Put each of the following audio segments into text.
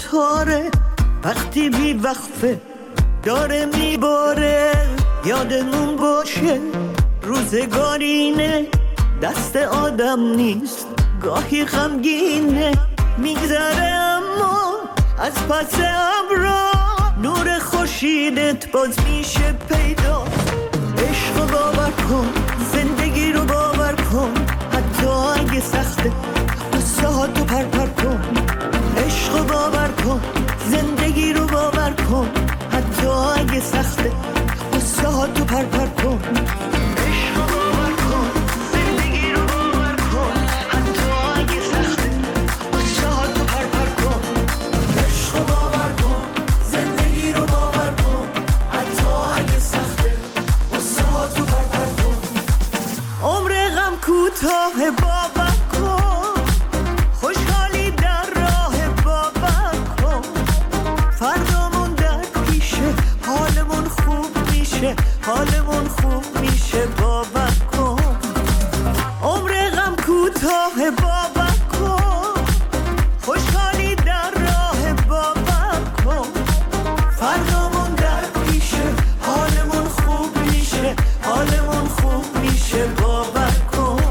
ستاره وقتی بی وقفه داره میباره. یادمون باشه روزگارینه، دست آدم نیست، گاهی غمگینه. میگذره اما از پس ابرا نور خورشیدت باز میشه پیدا. عشق رو باور کن، زندگی رو باور کن، حتی اگه سخته قصه ها تو پر کن. عشق رو باور کن، زندگی رو باور کن، حتی اگه سخته قصه ها تو پر کن. عشق رو باور کن، زندگی رو باور کن، حتی اگه سخته قصه ها تو پر کن. عشق رو باور کن، زندگی رو باور کن، حتی اگه سخته قصه ها تو پر کن. عمر غم کوتاه باور کن، خوشحالی در راه باور کن. فردامون در پیشه، حالمون خوب میشه، حالمون خوب میشه، باور کن. عمر غم کوتاه باور کن، خوشحالی در راه باور کن. فردامون در پیشه، حالمون خوب میشه، حالمون خوب میشه، باور کن.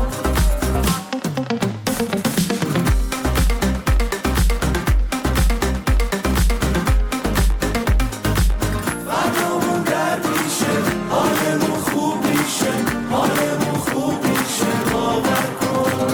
فردامون در پیشه، حالمون خوب میشه، حالمون خوب میشه، باور کن.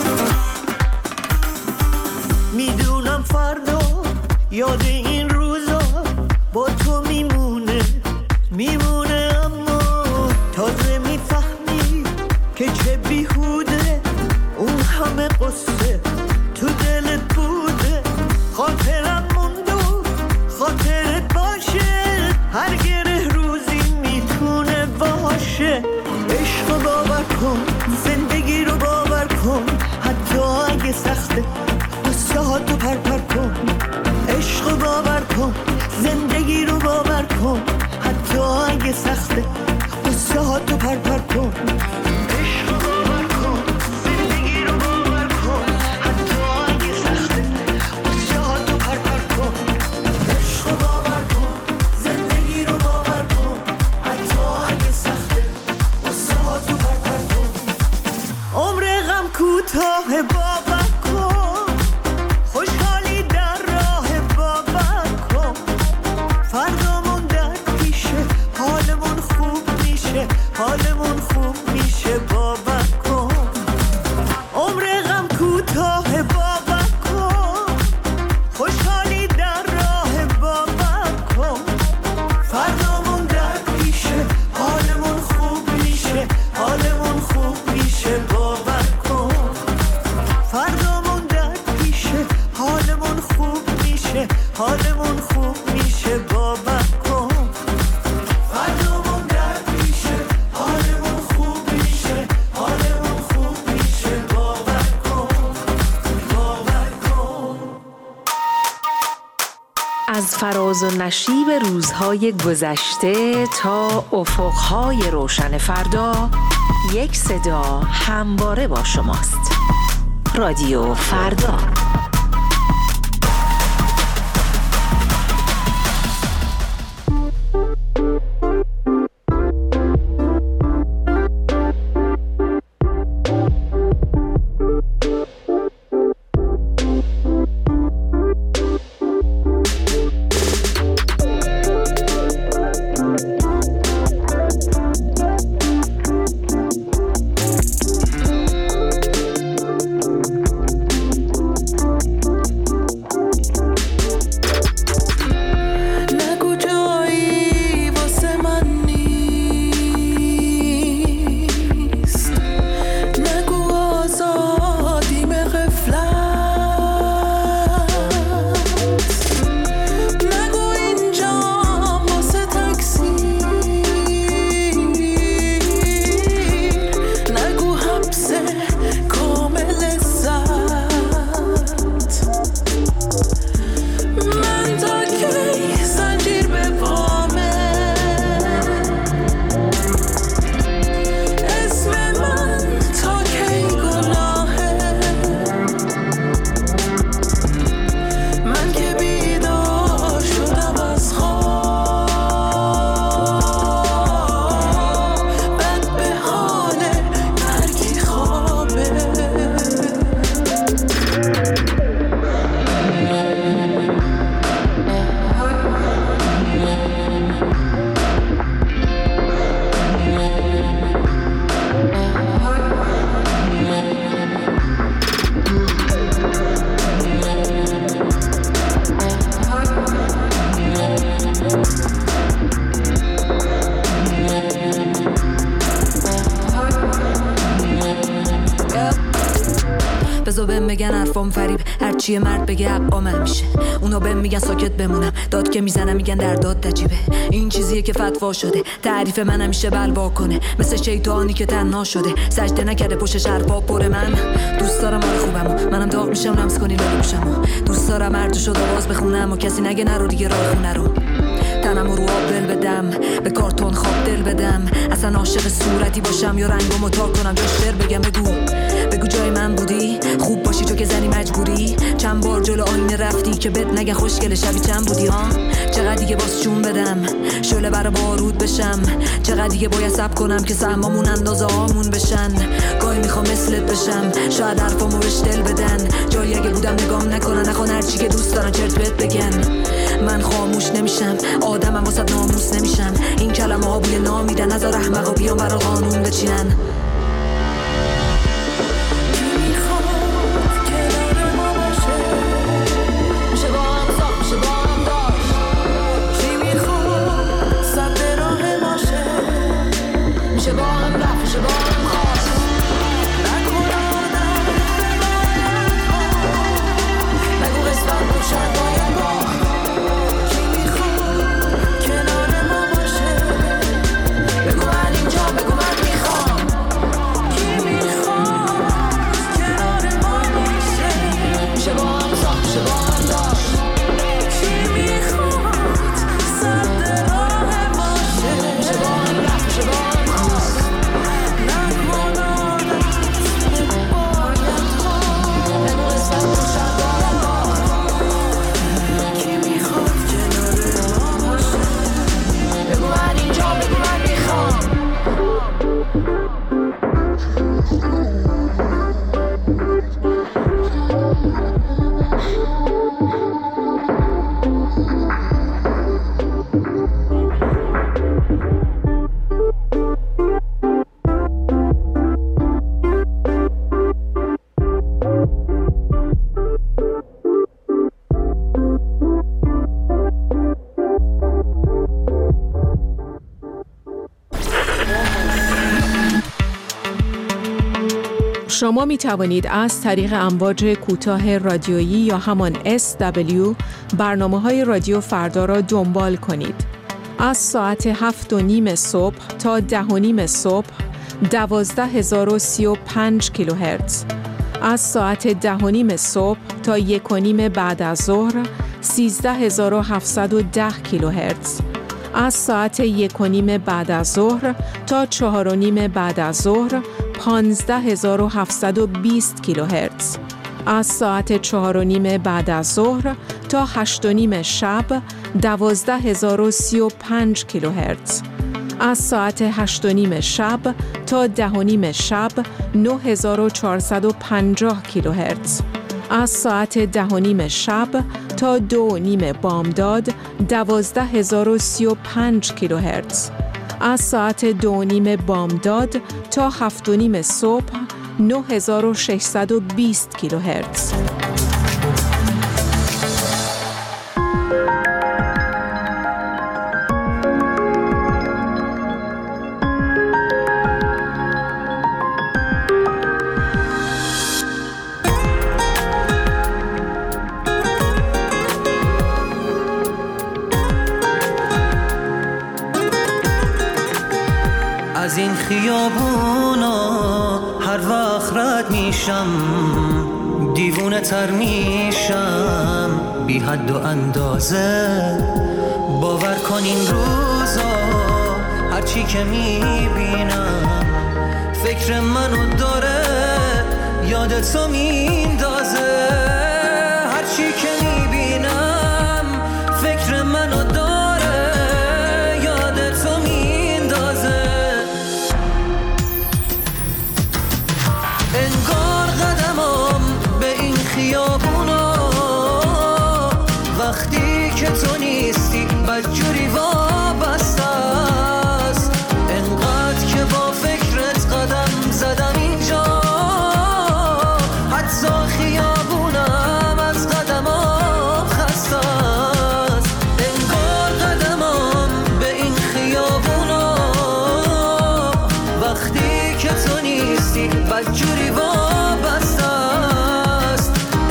میدونم فردا یاد این روزا با تو میمونه، میمونه، اما تازه میفهمی که چه بیهوده اون همه قصه تو دلت بوده. خاطرم موند و خاطرت باشه، هر گره روزی میتونه باشه. عشق رو باور کن، زندگی رو باور کن، حتی اگه سخته قصه ها تو پر کن. عشق رو باور کن، زندگی رو باور کن، حتی اگه سخته قصه ها تو پر کن. عشق رو باور کن، زندگی رو باور کن، حتی اگه سخته قصه ها تو پر کن. عشق رو باور کن، زندگی رو باور کن، حتی اگه سخته قصه ها تو پر کن. عمر غم کوتاه باور کن، خوشحالی در راه باور کن. فردامون در پیشه، حالمون خوب میشه، حالمون خوب میشه، باور کن. عمر غم کوتاه باور کن، خوشحالی در راه باور کن. فردامون در پیشه، حالمون خوب میشه، حالمون خوب میشه، باور کن. فردامون در پیشه، حالمون خوب میشه، حالمون خوب میشه، باور کن. فردامون در پیشه، حالمون خوب میشه، حالمون خوب میشه، باور کن، باور کن. از فراز و نشیب روزهای گذشته تا افقهای روشن فردا، یک صدا همواره با شماست. رادیو فردا. حرفام فریب، هرچی مرد بگه عقامم میشه. اونا بهم میگن ساکت بمونم، داد که میزنم میگن در داد نجیبه. این چیزیه که فتوا شده، تعریف من همیشه بلوا کنه، مثل شیطانی که تنها شده، سجده نکرده پشت حرفا پر. من دوست دارم حال خوبمو، منم داغ میشم لمس کنی لالو گوشمو. دوست دارم هر جو شد آواز بخونم و کسی نگه نرو دیگه راه خونه رو. تنم رو آب دل بدم، به کارتون خواب دل بدم، اصلا عاشق صورتی باشم یا رنگو متار کنم جاش شعر بگم. بگو جای من بودی، خوب باشی تو که زنی مجبوری. چند بار جلو آینه رفتی که بد نگه خوشگل شبی چند بودی ها. چقدر دیگه باز جون بدم شعله بر بارود بشم، چقدر دیگه باید صبر کنم که سهمامون اندازه هامون بشن. گاهی میخوام مثلت بشم، شاید حرفامو بهش دل بدن، جایی اگه بودم نگام نکنن، نخوان هرچی که دوست دارن چرت بهت بگن. من خاموش نمیشم، آدمم واسه ناموس نمیشم، این کلمه ها بوی نامیدن، نذار احمقا بیان برا قانون بچینن. شما می توانید از طریق امواج کوتاه رادیویی یا همان SW برنامه‌های رادیو فردا را دنبال کنید. از ساعت 7:30 صبح تا 10:30 صبح 12035 کیلوهرتز. از ساعت 10:30 صبح تا 1:30 بعد از ظهر 13710 کیلوهرتز. از ساعت 1:30 بعد از ظهر تا 4:30 بعد از ظهر 15720 کیلوهرتز. از ساعت 4:30 بعد از ظهر تا 8:30 شب 12035 کیلوهرتز. از ساعت 8:30 شب تا 10:30 شب 9450 کیلوهرتز. از ساعت 10:30 شب تا 2:30 بامداد 12035 کیلوهرتز. از ساعت 2:30 بامداد تا 7:30 صبح 9620 کیلوهرتز. از این خیابونا هر وقت رد میشم دیوونه تر میشم بی حد و اندازه. باور کن این روزا هرچی که میبینم فکر منو داره یادتو میندازه. هرچی که میبینم فکر منو داره یادتو میندازه. انگار قدمم به این خیابونا وقتی که تو نیستی بدجوری وابسته است. انقدر که با فکرت قدم زدم اینجا حتی خیابونم از قدمم خسته است. انگار قدمم به این خیابونا وقتی که تو نیستی بدجوری وابسته است.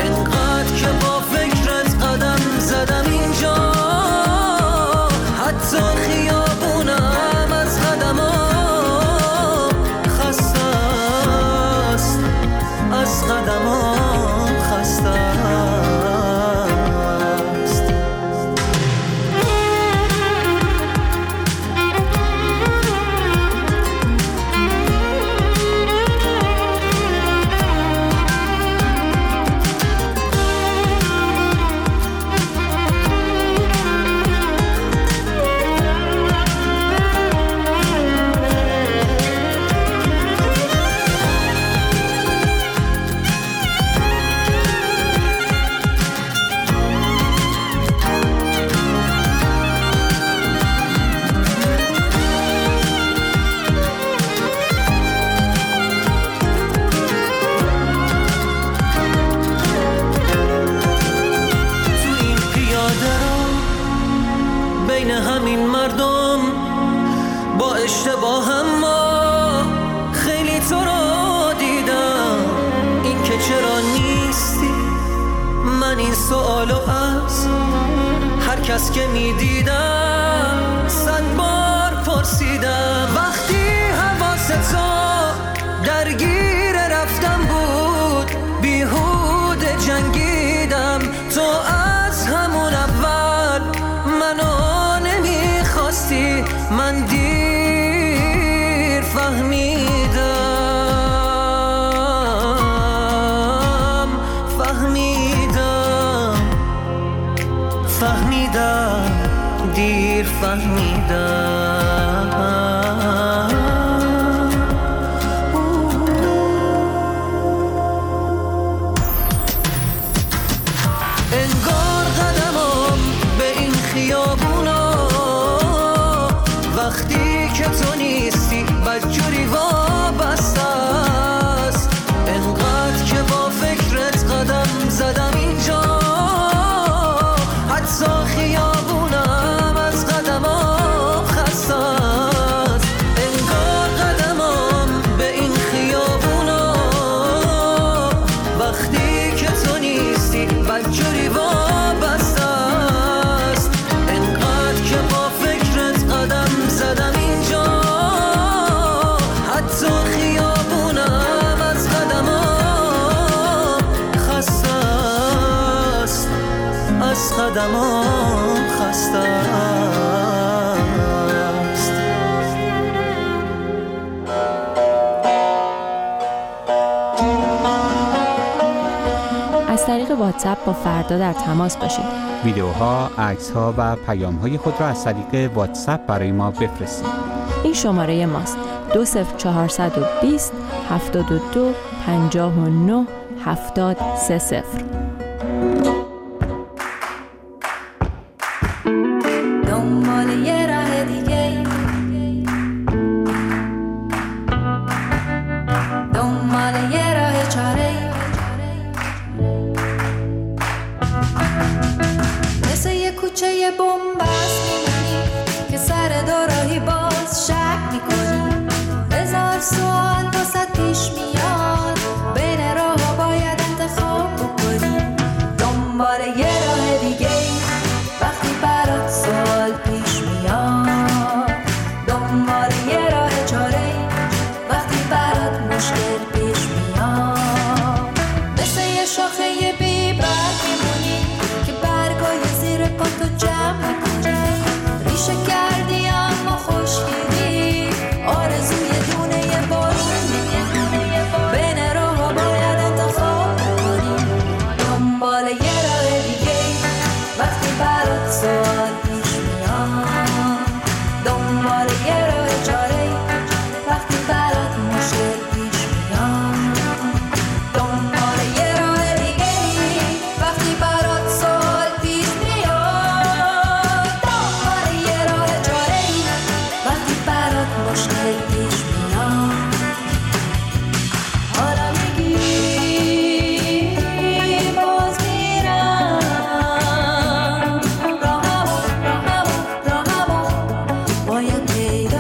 این مردم با اشتباهم، ما خیلی تو رو دیدم. این که چرا نیستی، من این سوالو از هر کس که میدیدم 100 بار پرسیدم. وقتی حواست درگیر رفتم بود، بیهوده جنگیدم. تو از همون اول منو نمیخواستی، من دیر فهمیدم دیر فهمیدم. انگار قدمم به این خیابونا وقتی که تو نیستی بدجوری وابسته است. انقدر که با فکرت قدم زدم اینجا، حتی خیابونم از قدمم خسته است. انگار قدمم به این خیابونا وقتی که تو نیستی بدجوری وابسته است. انقدر که با فکرت قدم زدم اینجا، حتی خیابونم از قدمم خسته است، از قدمم خسته است. از طریق واتساپ با فردا در تماس باشید. ویدیوها، عکس‌ها و پیام‌های خود را از طریق واتساپ برای ما بفرستید. این شماره ماست: 20420 72 59 730. دنبال یه راه دیگه، دنبال یه راه چاره، مثل یه کوچه بنبست میمونی که سر دوراهی باز شک میکنی. هزار سوال واسه پیش میاد، بین راه باید انتخاب بکنی. دنبال یه راه دیگه وقتی برات سوال پیش میاد، دنبال یه راه چاره وقتی برات مشکل پیش میاد. مثل یه شاخه بی برگ میمونی که برگای زیر پاتو جمع میکنی. ریشه کردی اما خوشگیری، آرزوی دونه یه بارون میکنی. بین راه باید انتخاب بکنی. دنبال یه راه دیگه وقتی برات سوال پیش میاد، دنبال یه راه چاره وقتی برات مشکل پیش میاد. دنبال یه راه دیگه وقتی برات سوال پیش میاد، دنبال یه راه چاره وقتی برات مشکل پیش میاد. حالا میگی باز میرم، راهمو باید پیدا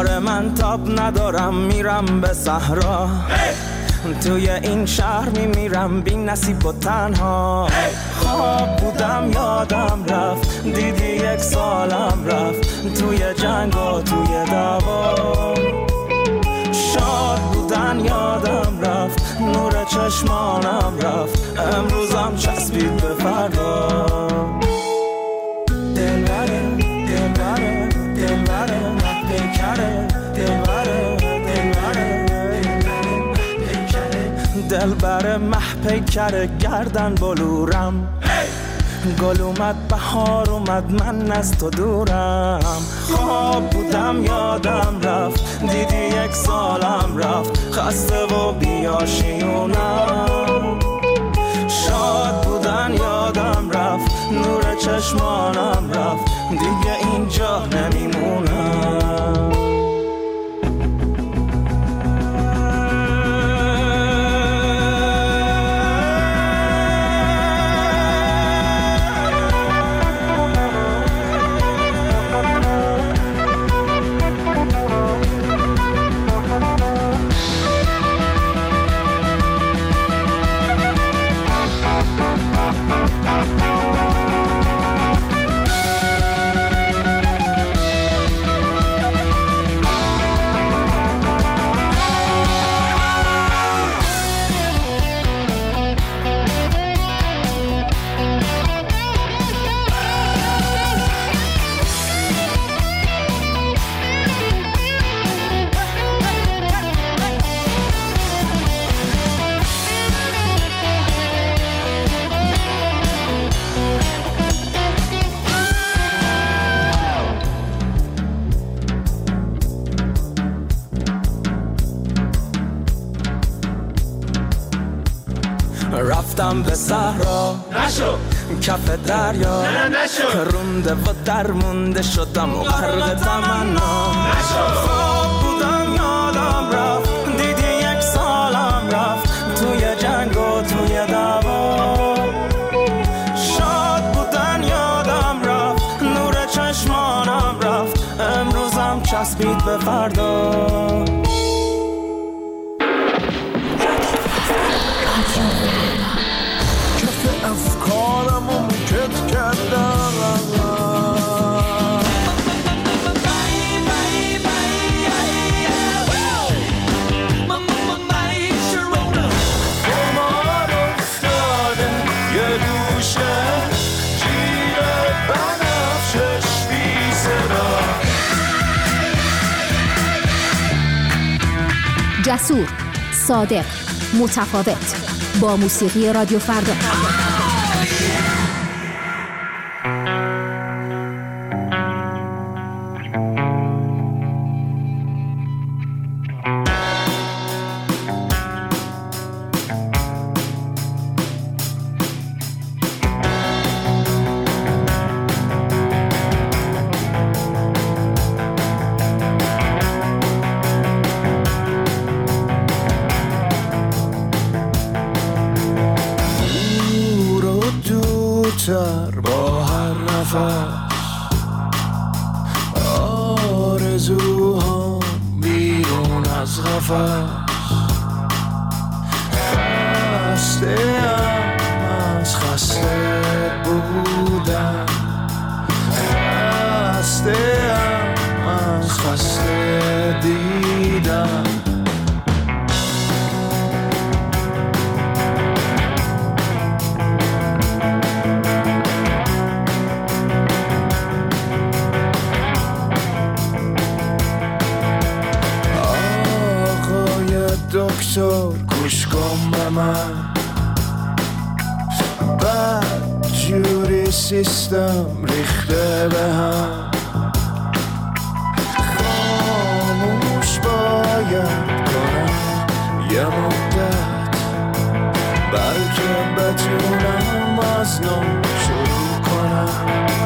آره من تاب ندارم میرم به صحرا توی این شهر میمیرم بی نصیب و تنها خواب بودم یادم رفت دیدی 1 سالم رفت توی جنگ و توی دعوا شاد بودن یادم رفت نور چشمانم رفت امروزم چسبید به فردا دلبره دلبره دلبره پیکره دلبره دلبر مح پیکر گردن بلورم گل اومد بهار اومد من از تو دورم خواب بودم یادم رفت دیدی 1 سالم رفت خسته و بیاشیونم شاد بودن یادم رفت نور چشمانم رفت دیگه اینجا نمیمونم رفتم به صحرا نشو کف دریا نشو رونده و درمونده شدم و غرق تمنا خواب بودم یادم رفت دیدی 1 سالم رفت توی جنگ و توی دعوا شاد بودن یادم رفت نور چشمانم رفت امروزم چسبید به فردا افکارم و موکت کردم قمار افتاده یه دوشه جیب بنفشش بی صدا جسور، صادق، متفاوت با موسیقی رادیو فردا. با هر نفس آرزوها بیرون از قفس خسته‌ام از خسته بودن خسته‌ام از خسته دیدن دکتر گوش کن به من بد جوری سیستم ریخته به هم خاموش باید کنم یه مدت بلکه بتونم از نو شروع کنم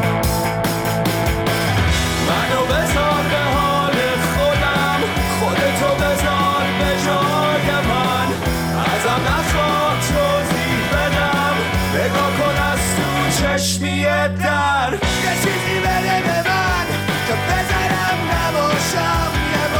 منو بذار به حال خودم خودتو بذار به جای من ازم نخواد توضیح بدم نگاه کن از تو چشمی در یه چیزی بده به من که بذارم نباشم یه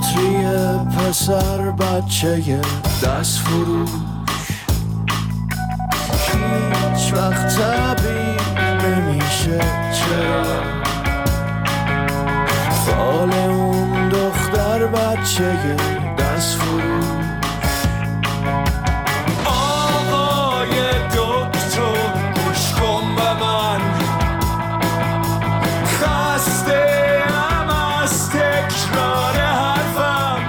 بطری پسر بچه دست فروش هیچ وقت طبیع نمیشه چرا فال اون دختر بچه دست فروش آقای دکتر گوش کن به من خسته ام از تکرار حرفم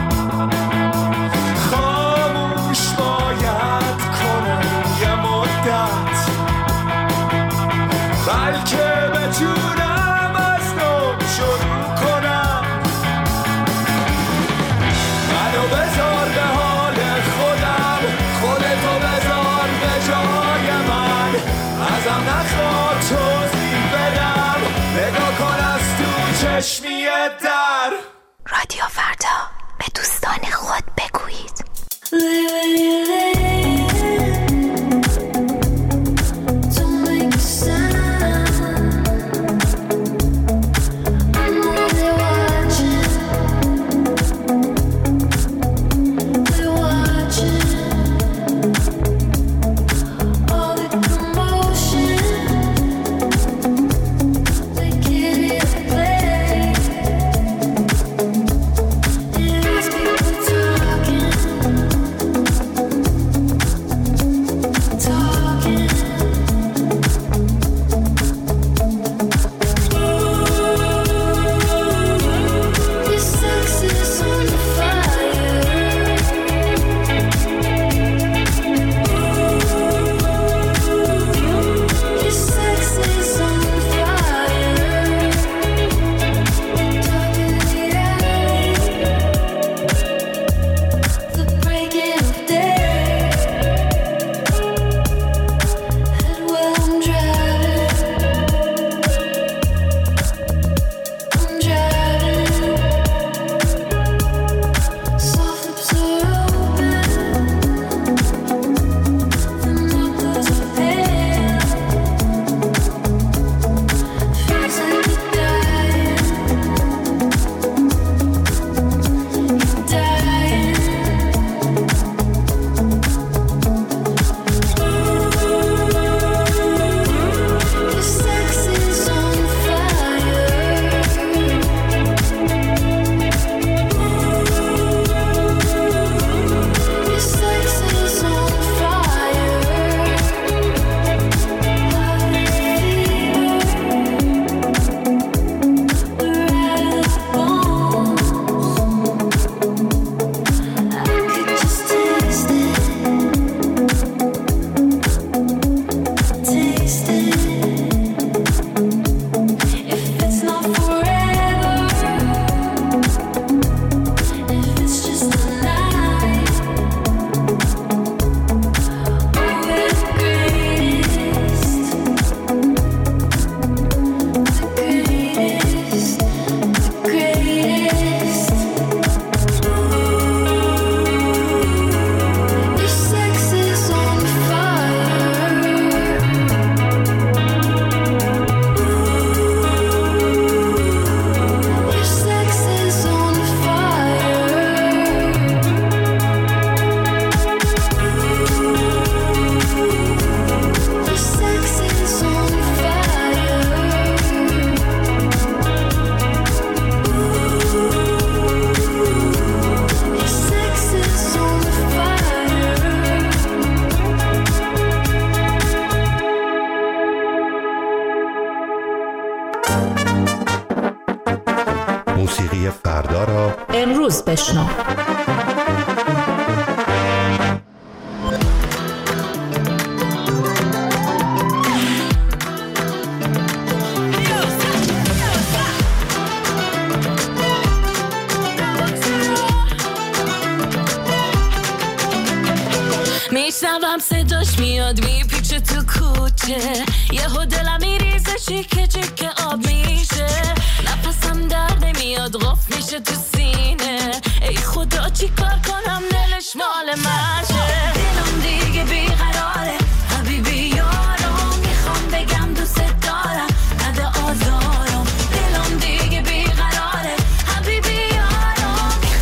خاموش باید کنم یه مدت بلکه بتونم از نو شروع کنم منو بذار به حال خودم خودتو بذار به جای من ازم نخواد توضیح بدم نگاه کن از تو چشمی در رادیو فردا به دوستان خود بگویید. موسیقی فردا را امروز بشنو. میشنوم صداش میاد میپیچه تو کوچه یهو دلم میریزه چیکه چیکه آب میشه نفسم در نمیاد قف میشه تو سینه ای خدا چی کار کنم دلش مال منشه دلم دیگه بیقراره حبیبی یارم میخوام بگم دوست دارم نده آزارم دلم دیگه بیقراره حبیبی یارم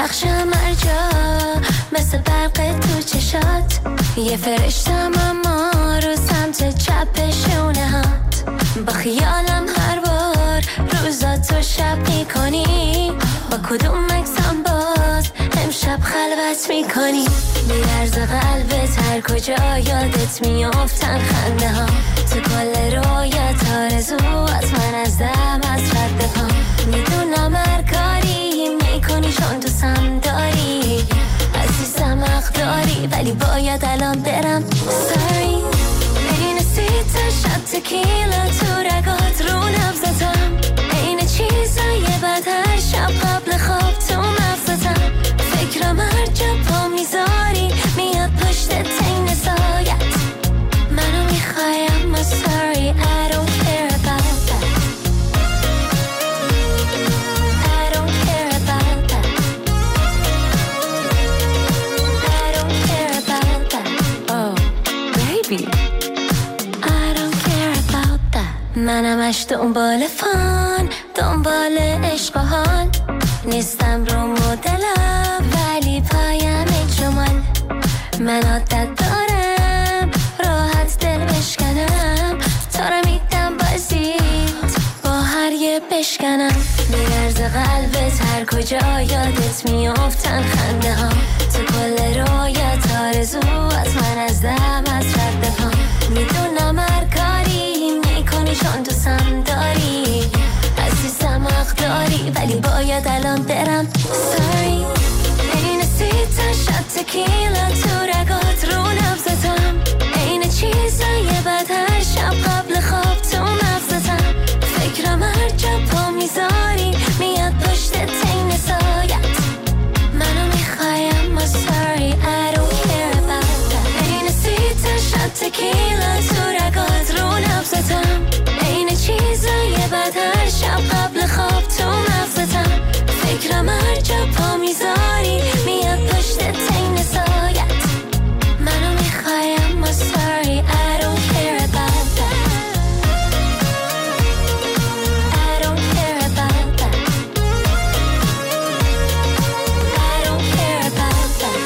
درخشم هر جا مثل برق تو چشات، یه فرشتم اما رو سمت چپ شونه هات. با خیالم هر بار روزاتو شب میکنی، با کدوم مکسم باز امشب خلوت میکنی. میرز قلبت هر کجا یادت میافتن خنده ها، تو کل رویت آرزوات من از دم از رد پا. میدونم هر کاری میکنی چون دوستم داری، عزیزم حق داری ولی باید الان برم. Sorry بین سیت شب تکیلا تو رگات رو نبزتم، این چیزای بد هر شب قبل خواب تو مغزتم. فکرم هر جا پا میذاری میاد پشت تین سایت، منو میخوای اما sorry I don't care about that. I don't care about that. I don't care about that. Oh baby I don't care about that. منمش دنبال فان، دنبال عشق و حال، نیستم رو مدلم ولی پایم جمال. من عادت دارم راحت دل بشکنم، تا رو میدم بازیت با هر یه بشکنم. میرز قلبت هر کجا یادت میافتن خنده ها، تو کل رویت آرزوات من از دم از رد پا. میدونم هر کاری میکنی چون دوستم داری، عزیزم حق داری ولی باید الان برم. Sorry این سیتا شب تکیلا تو رگات رو نبزتم، این چیزای بد هر شب قبل خواب تو مغزتم. فکرم هر جا پا میذاری میاد پشت تین سایت، منو میخوای اما sorry I don't care about that. این سیتا شب تکیلا تو رگات رو نبزتم، این چیزای بد هر شب قبل خواب تو مغزتم. فکرم هر جا پا میذاری میاد پشت تین سایت، منو میخوای اما sorry I don't care about that. I don't care about that. I don't care about that.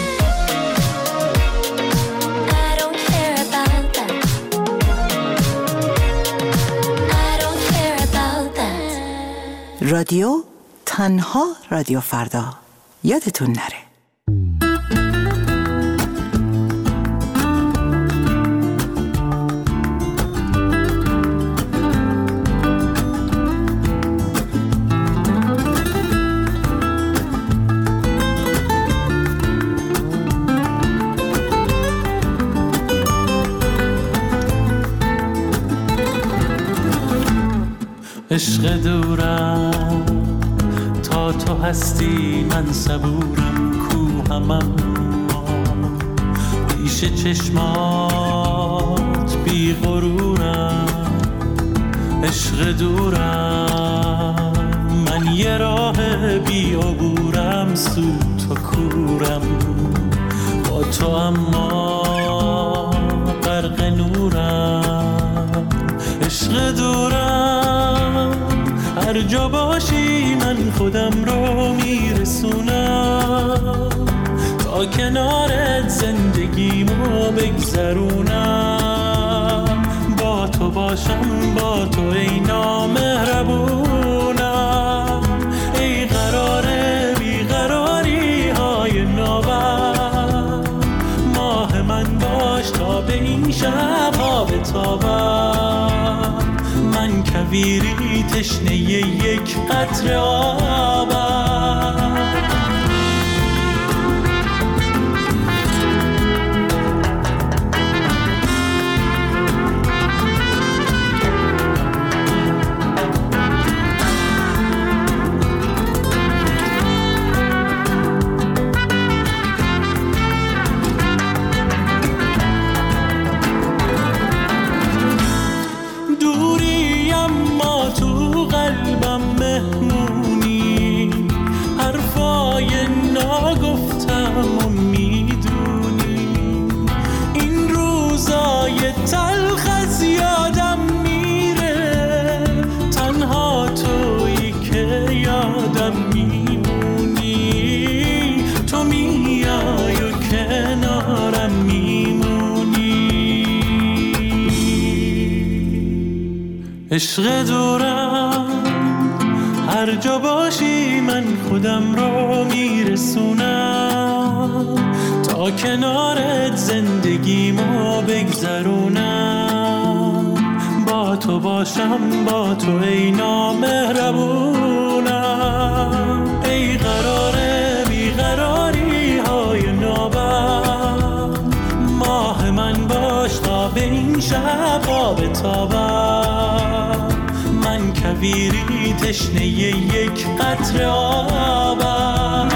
I don't care about that. I don't care about that. رادیو تنها رادیو فردا، یادتون نره. عشق دورم تا تو هستی من صبورم، کوهمم پیش چشمات بی غرورم. عشق دورم من یه راه بی عبورم، سود تو کورم با تو اما غرق نورم. عشق دورم هر جا باشی من خودم رو میرسونم، تا کنارت زندگیمو بگذرونم. با تو باشم با تو ای نامهربونم، ای قرار بیقراری های نابم. ماه من باش تا به این شب ها بتابم، من کویری تشنه یک قطره آبم. عشق دورم هر جا باشی من خودم رو میرسونم تا کنارت زندگیمو بگذرونم با تو باشم با تو ای نامهربونم ای قراره بیقراری های نابم ماه من باش تا به این شب آب تابم من کویری تشنه یک قطره آبم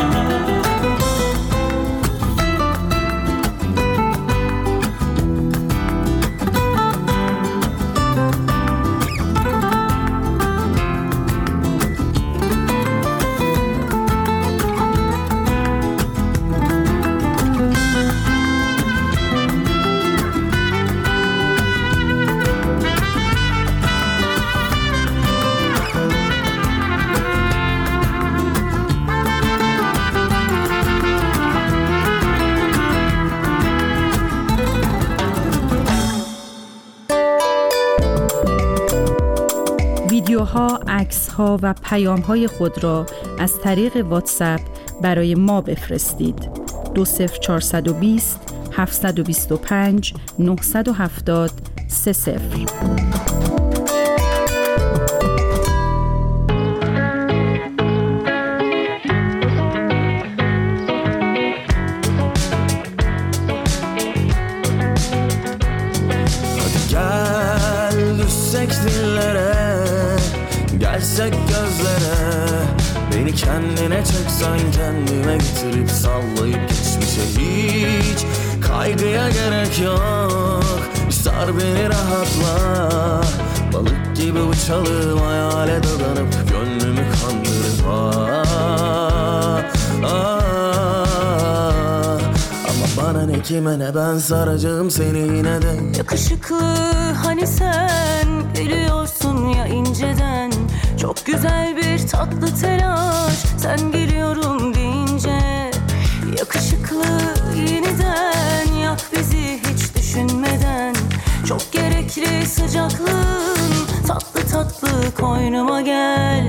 ویدیوها، عکس‌ها و پیام‌های خود را از طریق واتساپ برای ما بفرستید. 20420 725 970 30. Gelsek gözlere beni kendine çeksen kendime getirip sallayıp geçmişe hiç kaygıya gerek yok sar beni rahatla balık gibi uçalım hayale dadanıp gönlümü kandırıp ama bana ne kime ne ben saracağım seni yine de yakışıklı hani sen gülüyorsun ya inceden çok güzel bir tatlı telaş sen geliyorum deyince yakışıklı yeniden yak bizi hiç düşünmeden çok gerekli sıcaklığın tatlı tatlı koynuma gel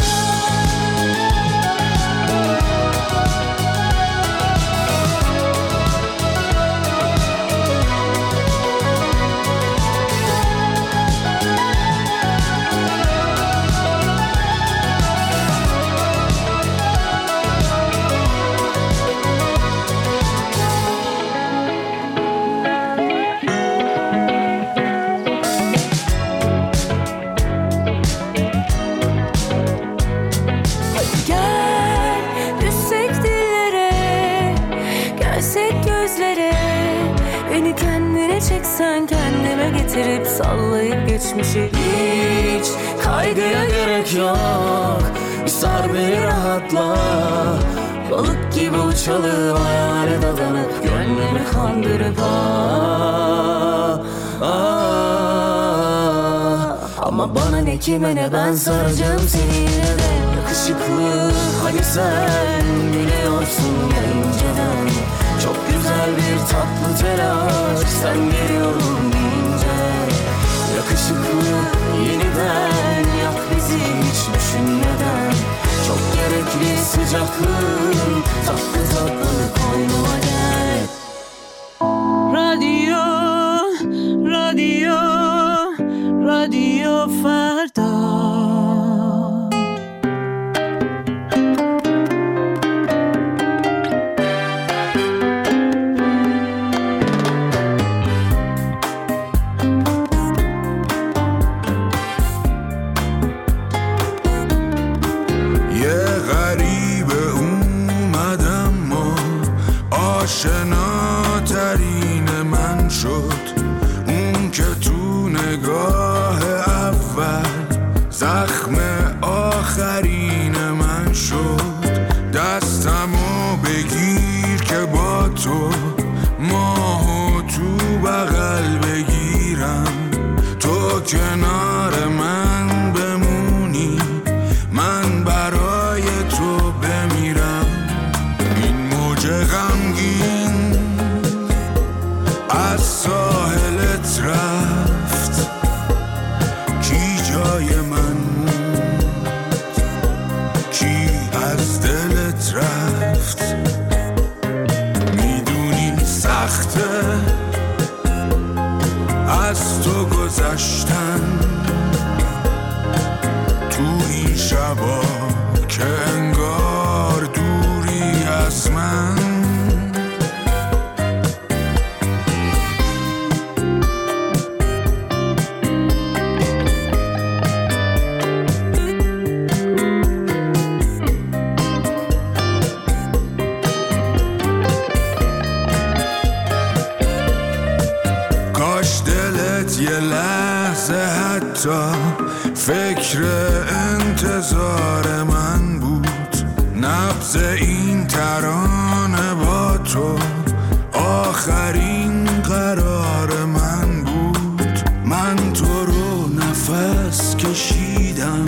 sen kendime getirip sallayıp geçmişi hiç kaygıya gerek yok bir sar beni rahatla balık gibi uçalım hayale dadanıp gönlümü kandırıp ama bana ne kime ne ben saracağım seni yine de yakışıklı hani sen biliyorsun ya inceden çok güzel bir tatlı telaş sen geliyorum deyince yakışıklı yeniden yak bizi hiç düşünmeden çok gerekli sıcaklığın tatlı tatlı koynuma gel Radyo, radyo, radyo Ferda آشناترین من شد اون که تو نگاه اول زخم آخرین من شد دستمو بگیر که با تو ماهو تو بغل بگیرم تو کنار من بمونی من برای تو بمیرم این موج غمگین از ساحلت رفت کی جای گذشتن تو این شبا که انگار دوری از من. کاش دلت یه لحظه حتی فکر انتظار من بود، نبض این ترانه با تو آخرین قرار من بود. من تو رو نفس کشیدم،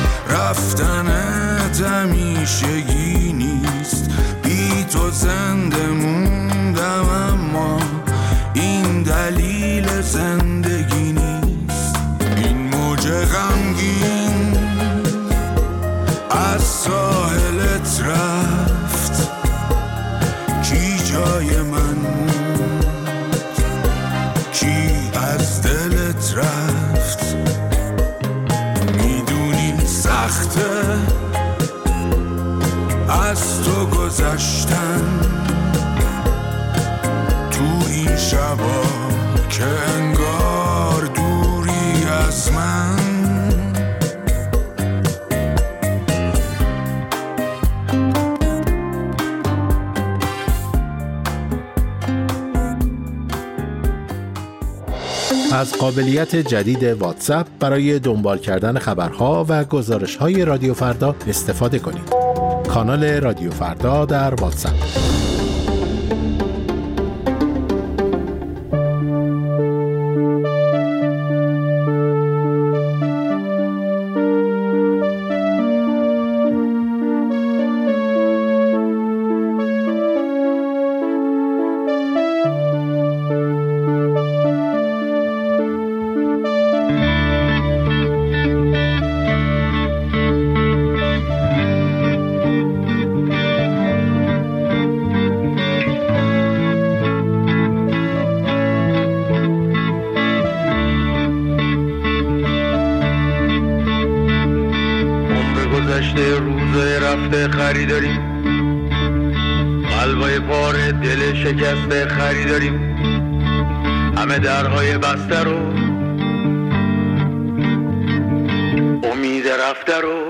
رفتنت همیشگی نیست، بی تو زنده موندم اما این دلیل زندگی نیست. این موج غمگین از ساحلت رفت، کی جای من موند، کی از دلت رفت. میدونی سخته از تو گذشتن تو این شبا که انگار دوری از من. از قابلیت جدید واتساپ برای دنبال کردن خبرها و گزارش‌های رادیو فردا استفاده کنید. کانال رادیو فردا در واتساپ. روزای رفته خریداریم، قلبای پاره دل شکسته خریداریم، همه درهای بسته رو امید رفته رو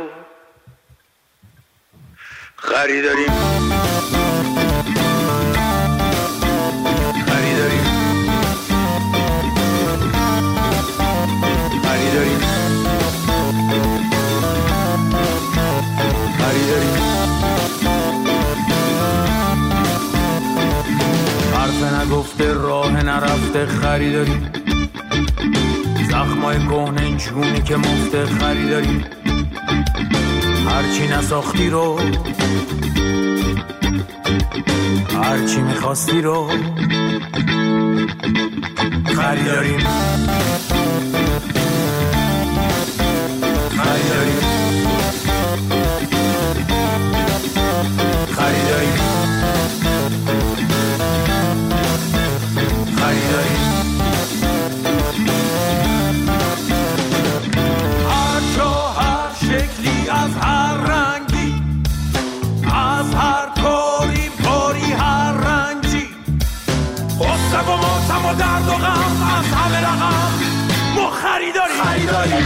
خریداریم. خریداریم خریداریم خریداریم. حرف نگفته راه نرفته خریداریم، زخمای کهنه جونی که مفته خریداریم، هرچی نساختی رو هرچی میخواستی رو خریداریم. خریداریم خریداریم خریداریم. هر جا هر شکلی از هر رنگی، از هر کاری پاری هر رنجی، غصه و ماتم و درد و غم از همه رقم ما خریداریم. خریداریم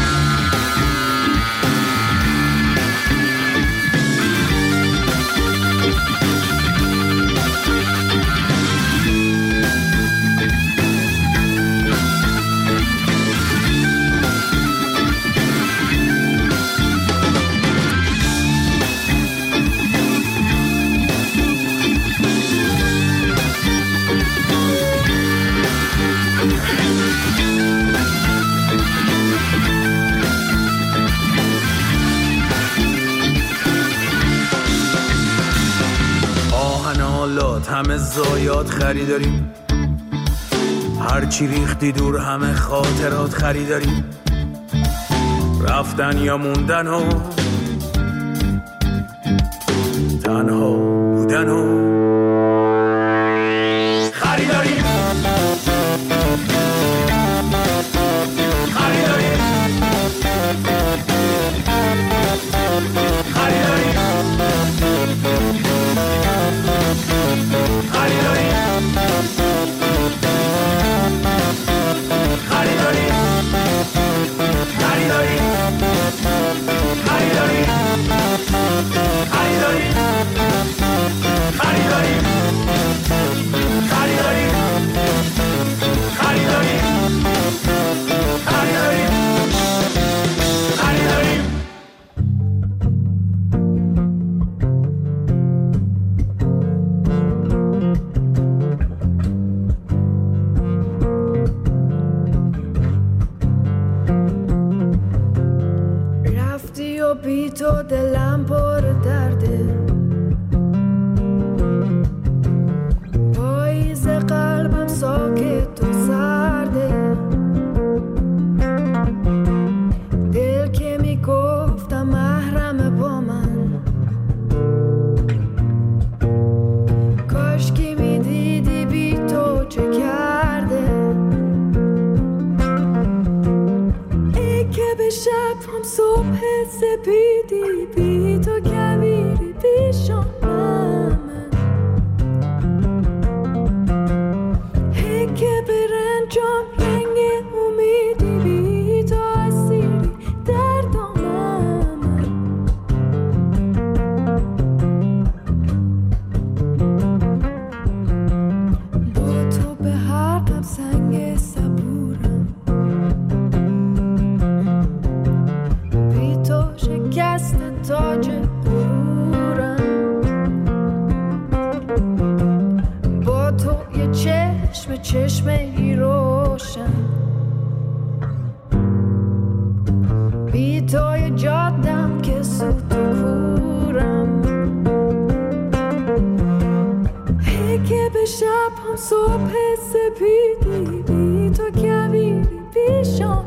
همه زایات خریداریم، هرچی ریختی دور همه خاطرات خریداریم، رفتن یا موندن و تنها بودن و خریداریم. بی تو دلم پر درده، پاییز قلبم ساکت و سرده، دل که میگفتم محرم با من، کاش که میدیدی بی تو چه کرده، ای که به شب هم صبح سپیدی بی تو کویری پیشم من، ای که به رنجام رنگ امیدی بی تو اسیری در دامم، با تو به هر قم سنگ صبورم، بی تو شکست تاج غرورم، با تو یه چشم چشمه روشن، بی تو یه جادم که سوت و کورم، ای که به شب هم صبح سپیدی بی تو کویری پیشم